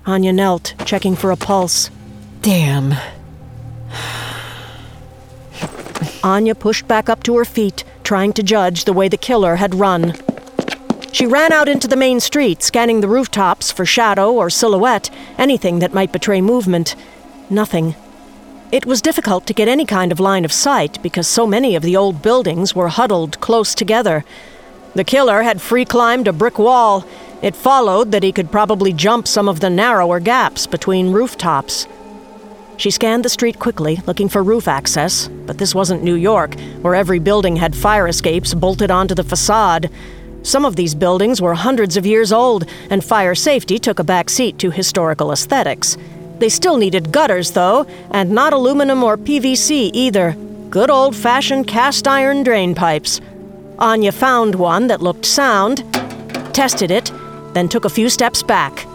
Anya knelt, checking for a pulse. Damn. Anya pushed back up to her feet, trying to judge the way the killer had run. She ran out into the main street, scanning the rooftops for shadow or silhouette, anything that might betray movement. Nothing. It was difficult to get any kind of line of sight because so many of the old buildings were huddled close together. The killer had free-climbed a brick wall. It followed that he could probably jump some of the narrower gaps between rooftops. She scanned the street quickly, looking for roof access, but this wasn't New York, where every building had fire escapes bolted onto the facade. Some of these buildings were hundreds of years old, and fire safety took a back seat to historical aesthetics. They still needed gutters, though, and not aluminum or PVC either. Good old-fashioned cast-iron drain pipes. Anya found one that looked sound, tested it, then took a few steps back.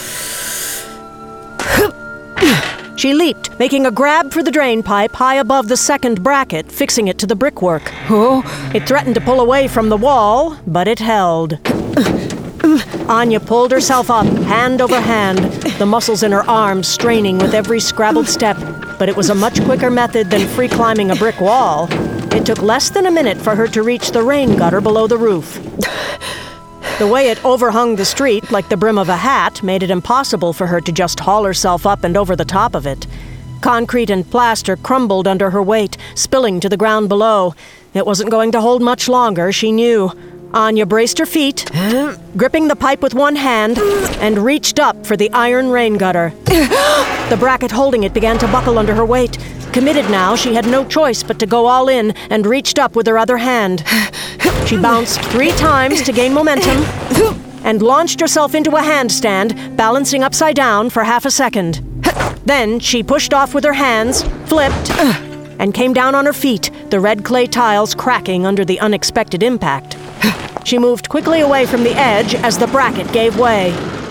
She leaped, making a grab for the drain pipe high above the second bracket, fixing it to the brickwork. Oh. It threatened to pull away from the wall, but it held. Anya pulled herself up, hand over hand, the muscles in her arms straining with every scrabbled step, but it was a much quicker method than free climbing a brick wall. It took less than a minute for her to reach the rain gutter below the roof. The way it overhung the street like the brim of a hat made it impossible for her to just haul herself up and over the top of it. Concrete and plaster crumbled under her weight, spilling to the ground below. It wasn't going to hold much longer, she knew. Anya braced her feet, gripping the pipe with one hand, and reached up for the iron rain gutter. The bracket holding it began to buckle under her weight. Committed now, she had no choice but to go all in and reached up with her other hand. She bounced 3 times to gain momentum and launched herself into a handstand, balancing upside down for half a second. Then she pushed off with her hands, flipped, and came down on her feet, the red clay tiles cracking under the unexpected impact. She moved quickly away from the edge as the bracket gave way.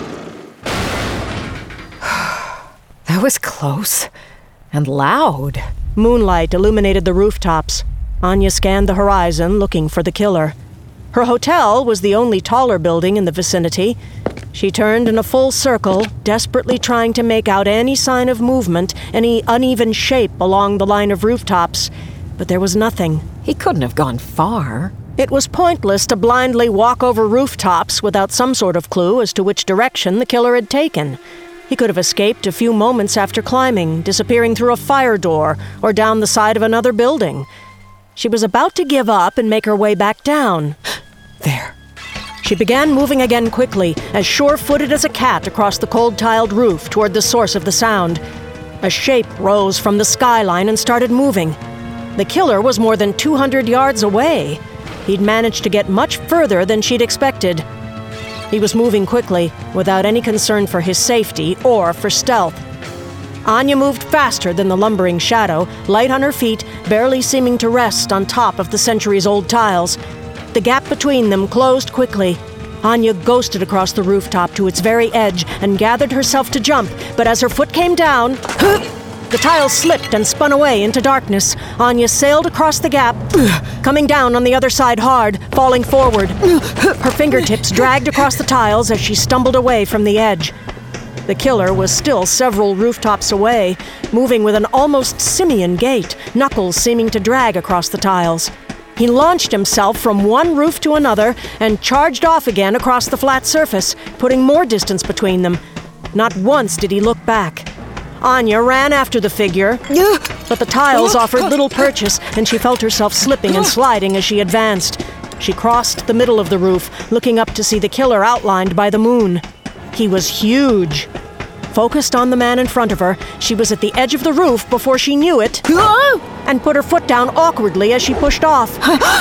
That was close. And loud. Moonlight illuminated the rooftops. Anya scanned the horizon, looking for the killer. Her hotel was the only taller building in the vicinity. She turned in a full circle, desperately trying to make out any sign of movement, any uneven shape along the line of rooftops. But there was nothing. He couldn't have gone far. It was pointless to blindly walk over rooftops without some sort of clue as to which direction the killer had taken. He could have escaped a few moments after climbing, disappearing through a fire door or down the side of another building. She was about to give up and make her way back down. There. She began moving again quickly, as sure-footed as a cat across the cold-tiled roof toward the source of the sound. A shape rose from the skyline and started moving. The killer was more than 200 yards away. He'd managed to get much further than she'd expected. He was moving quickly, without any concern for his safety or for stealth. Anya moved faster than the lumbering shadow, light on her feet, barely seeming to rest on top of the centuries-old tiles. The gap between them closed quickly. Anya ghosted across the rooftop to its very edge and gathered herself to jump, but as her foot came down, the tiles slipped and spun away into darkness. Anya sailed across the gap, coming down on the other side hard, falling forward. Her fingertips dragged across the tiles as she stumbled away from the edge. The killer was still several rooftops away, moving with an almost simian gait, knuckles seeming to drag across the tiles. He launched himself from one roof to another and charged off again across the flat surface, putting more distance between them. Not once did he look back. Anya ran after the figure, but the tiles offered little purchase, and she felt herself slipping and sliding as she advanced. She crossed the middle of the roof, looking up to see the killer outlined by the moon. He was huge. Focused on the man in front of her, she was at the edge of the roof before she knew it, and put her foot down awkwardly as she pushed off.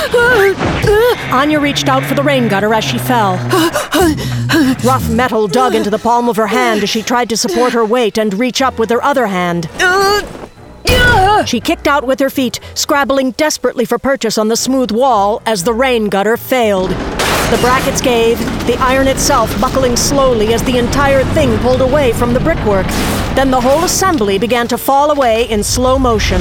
Anya reached out for the rain gutter as she fell. Rough metal dug into the palm of her hand as she tried to support her weight and reach up with her other hand. She kicked out with her feet, scrabbling desperately for purchase on the smooth wall as the rain gutter failed. The brackets gave, the iron itself buckling slowly as the entire thing pulled away from the brickwork. Then the whole assembly began to fall away in slow motion.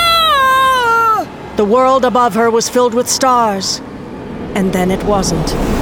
The world above her was filled with stars, and then it wasn't.